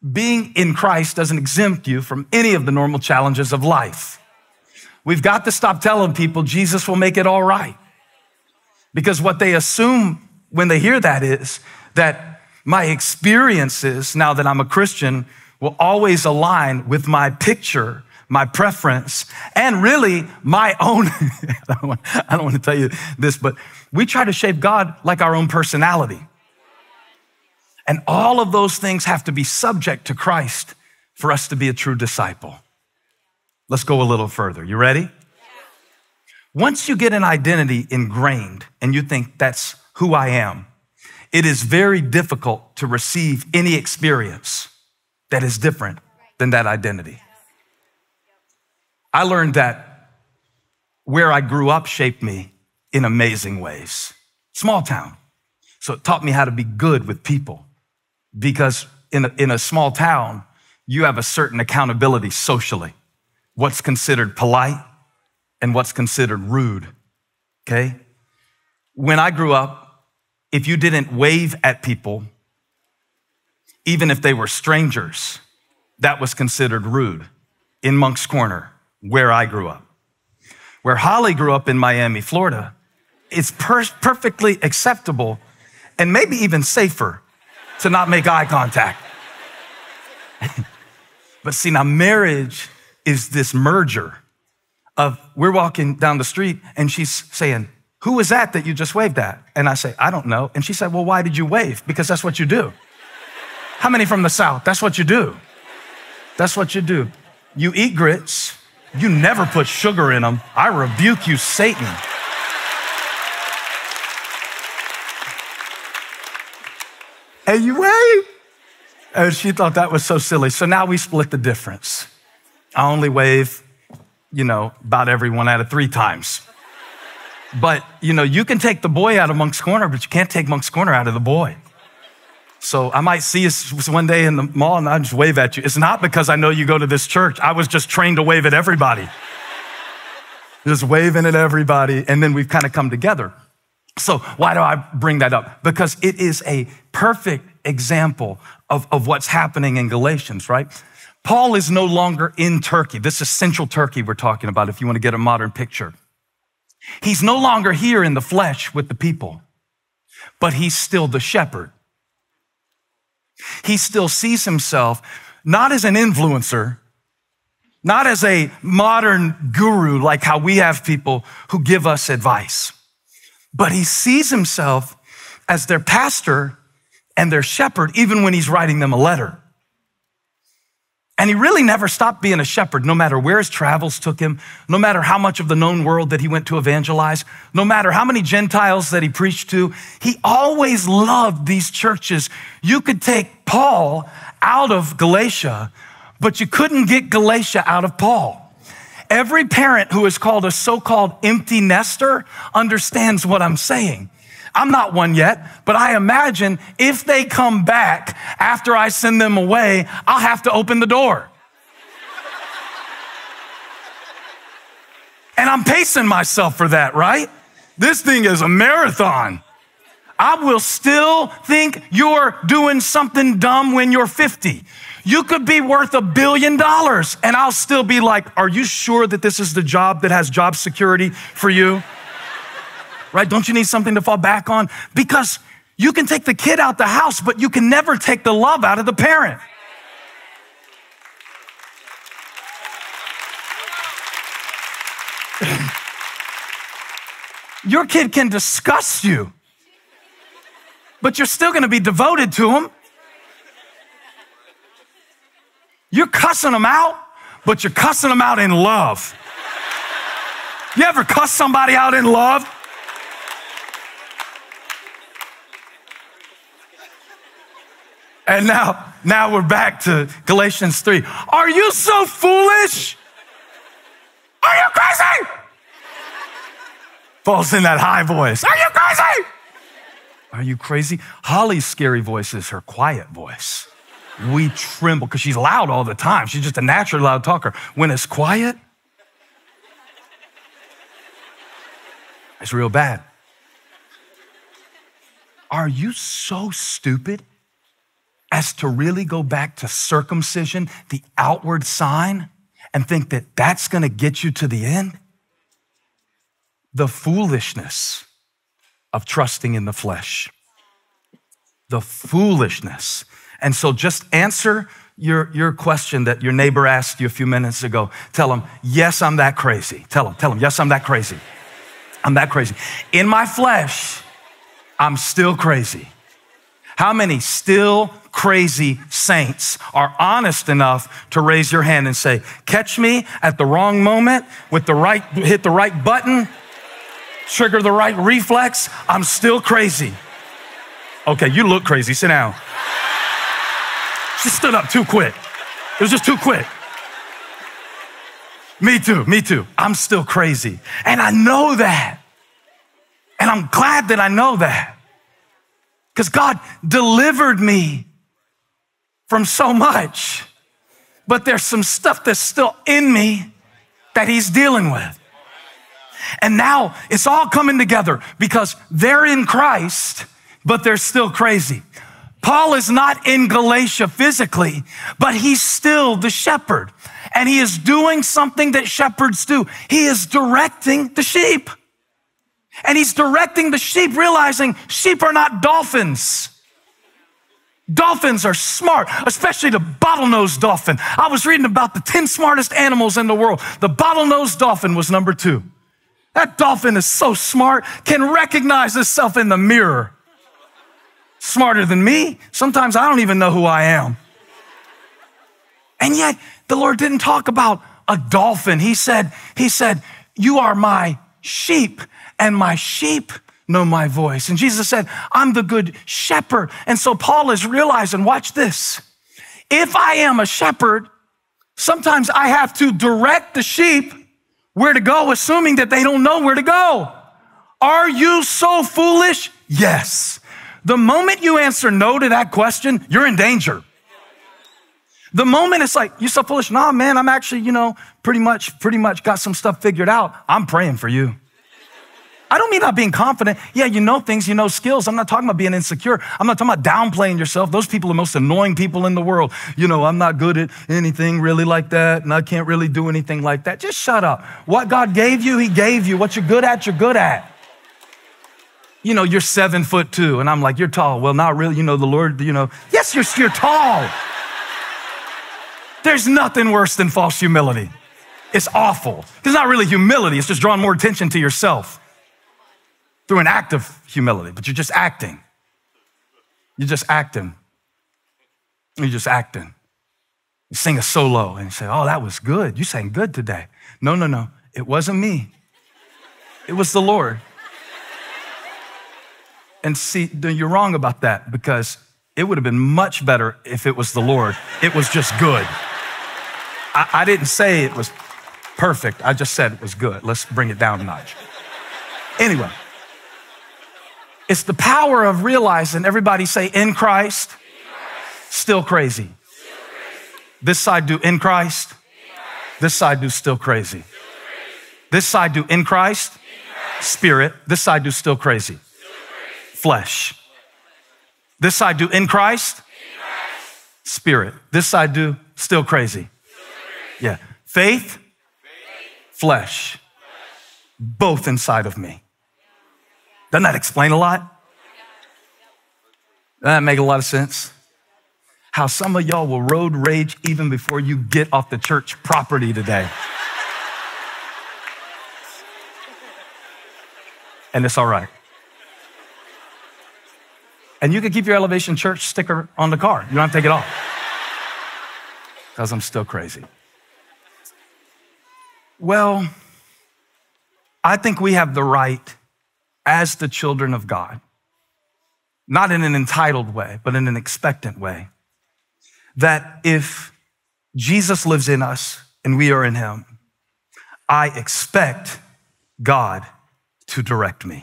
being in Christ doesn't exempt you from any of the normal challenges of life. We've got to stop telling people Jesus will make it all right. Because what they assume when they hear that is that my experiences, now that I'm a Christian, will always align with my picture, my preference, and really my own, I don't want to tell you this, but we try to shape God like our own personality. And all of those things have to be subject to Christ for us to be a true disciple. Let's go a little further. You ready? Once you get an identity ingrained and you think that's who I am, it is very difficult to receive any experience that is different than that identity. I learned that where I grew up shaped me in amazing ways. Small town. So it taught me how to be good with people. Because in a small town, you have a certain accountability socially. What's considered polite and what's considered rude, okay? When I grew up, if you didn't wave at people, even if they were strangers, that was considered rude in Moncks Corner, where I grew up. Where Holly grew up in Miami, Florida, it's perfectly acceptable and maybe even safer to not make eye contact. But see, now marriage is this merger of we're walking down the street and she's saying, who was that you just waved at? And I say, I don't know. And she said, well, why did you wave? Because that's what you do. How many from the South? That's what you do. That's what you do. You eat grits. You never put sugar in them. I rebuke you, Satan. And you wave. And she thought that was so silly. So now we split the difference. I only wave, about every 1 out of 3 times. But, you can take the boy out of Moncks Corner, but you can't take Moncks Corner out of the boy. So I might see you one day in the mall and I just wave at you. It's not because I know you go to this church. I was just trained to wave at everybody. Just waving at everybody. And then we've kind of come together. So why do I bring that up? Because it is a perfect example of what's happening in Galatians, right? Paul is no longer in Turkey. This is central Turkey we're talking about, if you want to get a modern picture. He's no longer here in the flesh with the people, but he's still the shepherd. He still sees himself not as an influencer, not as a modern guru like how we have people who give us advice, but he sees himself as their pastor and their shepherd, even when he's writing them a letter. And he really never stopped being a shepherd, no matter where his travels took him, no matter how much of the known world that he went to evangelize, no matter how many Gentiles that he preached to. He always loved these churches. You could take Paul out of Galatia, but you couldn't get Galatia out of Paul. Every parent who is called a so-called empty nester understands what I'm saying. I'm not one yet, but I imagine if they come back after I send them away, I'll have to open the door. And I'm pacing myself for that, right? This thing is a marathon. I will still think you're doing something dumb when you're 50. You could be worth $1 billion and I'll still be like, are you sure that this is the job that has job security for you? Right? Don't you need something to fall back on? Because you can take the kid out the house, but you can never take the love out of the parent. Your kid can disgust you, but you're still going to be devoted to him. You're cussing them out, but you're cussing them out in love. You ever cuss somebody out in love? And now we're back to Galatians 3. Are you so foolish? Are you crazy? Paul's in that high voice. Are you crazy? Are you crazy? Holly's scary voice is her quiet voice. We tremble because she's loud all the time. She's just a naturally loud talker. When it's quiet, it's real bad. Are you so stupid? as to really go back to circumcision, the outward sign, and think that that's going to get you to the end? The foolishness of trusting in the flesh. The foolishness. And so just answer your question that your neighbor asked you a few minutes ago. Tell him, yes, I'm that crazy. Tell him, yes, I'm that crazy. I'm that crazy. In my flesh, I'm still crazy. How many still crazy saints are honest enough to raise your hand and say, catch me at the wrong moment with hit the right button, trigger the right reflex, I'm still crazy. Okay, you look crazy, sit down. She stood up too quick. It was just too quick. Me too. I'm still crazy. And I know that. And I'm glad that I know that. Because God delivered me from so much. But there's some stuff that's still in me that he's dealing with. And now it's all coming together because they're in Christ, but they're still crazy. Paul is not in Galatia physically, but he's still the shepherd. And he is doing something that shepherds do. He is directing the sheep. And he's directing the sheep, realizing sheep are not dolphins. Dolphins are smart, especially the bottlenose dolphin. I was reading about the 10 smartest animals in the world. The bottlenose dolphin was number 2. That dolphin is so smart, can recognize itself in the mirror. Smarter than me. Sometimes I don't even know who I am. And yet the Lord didn't talk about a dolphin. He said, you are my sheep and my sheep know my voice. And Jesus said, I'm the good shepherd. And so Paul is realizing, watch this. If I am a shepherd, sometimes I have to direct the sheep where to go, assuming that they don't know where to go. Are you so foolish? Yes. The moment you answer no to that question, you're in danger. The moment it's like, you're so foolish. Nah, man, I'm actually, pretty much got some stuff figured out. I'm praying for you. I don't mean not being confident. Yeah, you know things, you know skills. I'm not talking about being insecure. I'm not talking about downplaying yourself. Those people are the most annoying people in the world. I'm not good at anything really like that, and I can't really do anything like that. Just shut up. What God gave you, he gave you. What you're good at, you're good at. You're 7'2", and I'm like, you're tall. Well, not really. The Lord, yes, you're tall. There's nothing worse than false humility. It's awful. It's not really humility. It's just drawing more attention to yourself through an act of humility, but you're just acting. You're just acting. You're just acting. You sing a solo and you say, oh, that was good. You sang good today. No. It wasn't me. It was the Lord. And see, you're wrong about that because it would have been much better if it was the Lord. It was just good. I didn't say it was perfect. I just said it was good. Let's bring it down a notch. Anyway, it's the power of realizing, everybody say, in Christ, still crazy. This side do in Christ. This side do still crazy. This side do in Christ, spirit. This side do still crazy. Flesh. This side do in Christ, spirit. This side do still crazy. Yeah. Faith, flesh, both inside of me. Doesn't that explain a lot? Doesn't that make a lot of sense? How some of y'all will road rage even before you get off the church property today. And it's all right. And you can keep your Elevation Church sticker on the car. You don't have to take it off. Because I'm still crazy. Well, I think we have the right as the children of God, not in an entitled way, but in an expectant way, that if Jesus lives in us and we are in him, I expect God to direct me.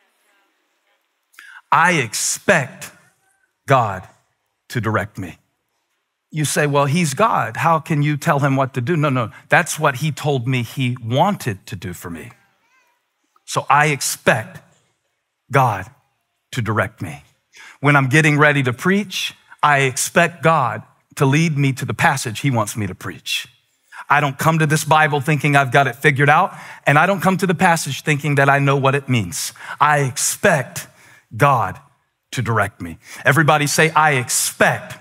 I expect God to direct me. You say, well, he's God. How can you tell him what to do? No. That's what he told me he wanted to do for me. So I expect God to direct me. When I'm getting ready to preach, I expect God to lead me to the passage he wants me to preach. I don't come to this Bible thinking I've got it figured out, and I don't come to the passage thinking that I know what it means. I expect God to direct me. Everybody say, I expect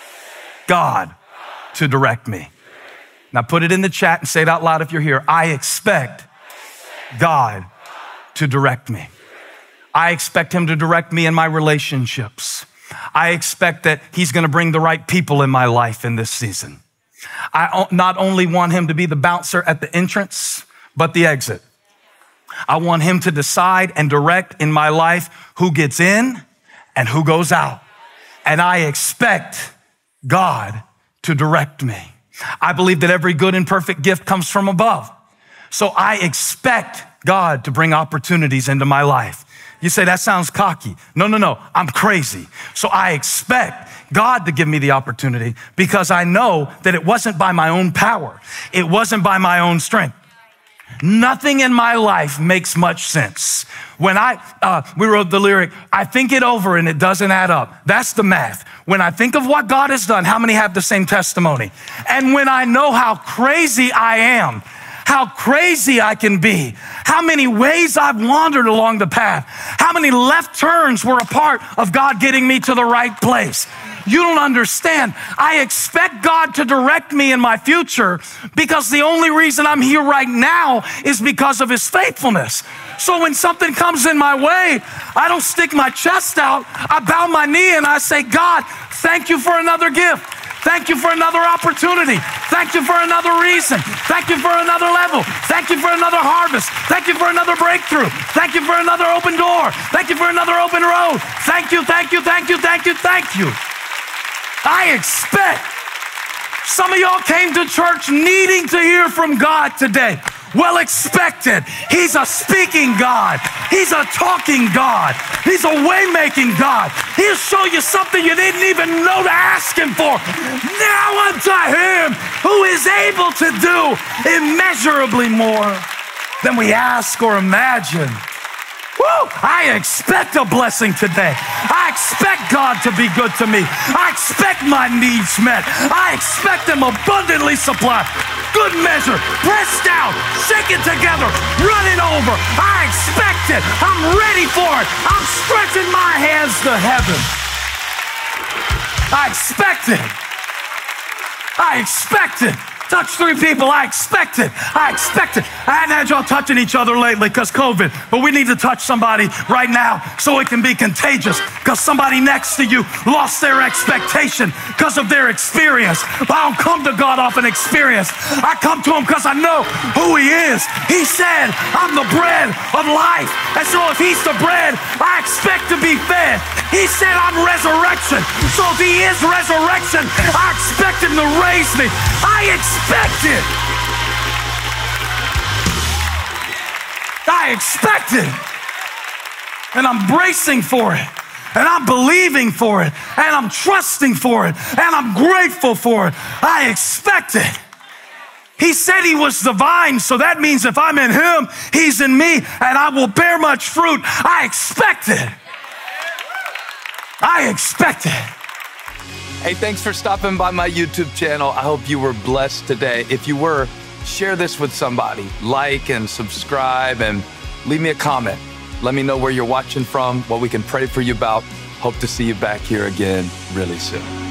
God to direct me. Now put it in the chat and say it out loud if you're here. I expect God to direct me. I expect him to direct me in my relationships. I expect that he's going to bring the right people in my life in this season. I not only want him to be the bouncer at the entrance, but the exit. I want him to decide and direct in my life who gets in and who goes out. And I expect God to direct me. I believe that every good and perfect gift comes from above. So I expect God to bring opportunities into my life. You say, that sounds cocky. No, I'm crazy. So I expect God to give me the opportunity because I know that it wasn't by my own power. It wasn't by my own strength. Nothing in my life makes much sense. When we wrote the lyric, I think it over and it doesn't add up. That's the math. When I think of what God has done, how many have the same testimony? And when I know how crazy I am, how crazy I can be, how many ways I've wandered along the path, how many left turns were a part of God getting me to the right place. You don't understand. I expect God to direct me in my future because the only reason I'm here right now is because of his faithfulness. So when something comes in my way, I don't stick my chest out. I bow my knee and I say, God, thank you for another gift. Thank you for another opportunity. Thank you for another reason. Thank you for another level. Thank you for another harvest. Thank you for another breakthrough. Thank you for another open door. Thank you for another open road. Thank you, thank you, thank you, thank you, thank you. I expect some of y'all came to church needing to hear from God today. Well expected. He's a speaking God. He's a talking God. He's a way-making God. He'll show you something you didn't even know to ask him for. Now unto him who is able to do immeasurably more than we ask or imagine. Woo! I expect a blessing today. I expect God to be good to me. I expect my needs met. I expect him abundantly supplied. Good measure, pressed down, shaken together, running over. I expect it. I'm ready for it. I'm stretching my hands to heaven. I expect it. I expect it. Touch 3 people. I expect it. I expect it. I hadn't had y'all touching each other lately because COVID, but we need to touch somebody right now so it can be contagious because somebody next to you lost their expectation because of their experience. But I don't come to God off an experience. I come to him because I know who he is. He said, I'm the bread of life. And so if he's the bread, I expect to be fed. He said, I'm resurrection. So if he is resurrection, I expect him to raise me. I expect it. I expect it. And I'm bracing for it. And I'm believing for it. And I'm trusting for it. And I'm grateful for it. I expect it. He said he was the vine, so that means if I'm in him, he's in me, and I will bear much fruit. I expect it. I expect it. Hey, thanks for stopping by my YouTube channel. I hope you were blessed today. If you were, share this with somebody. Like and subscribe and leave me a comment. Let me know where you're watching from, what we can pray for you about. Hope to see you back here again really soon.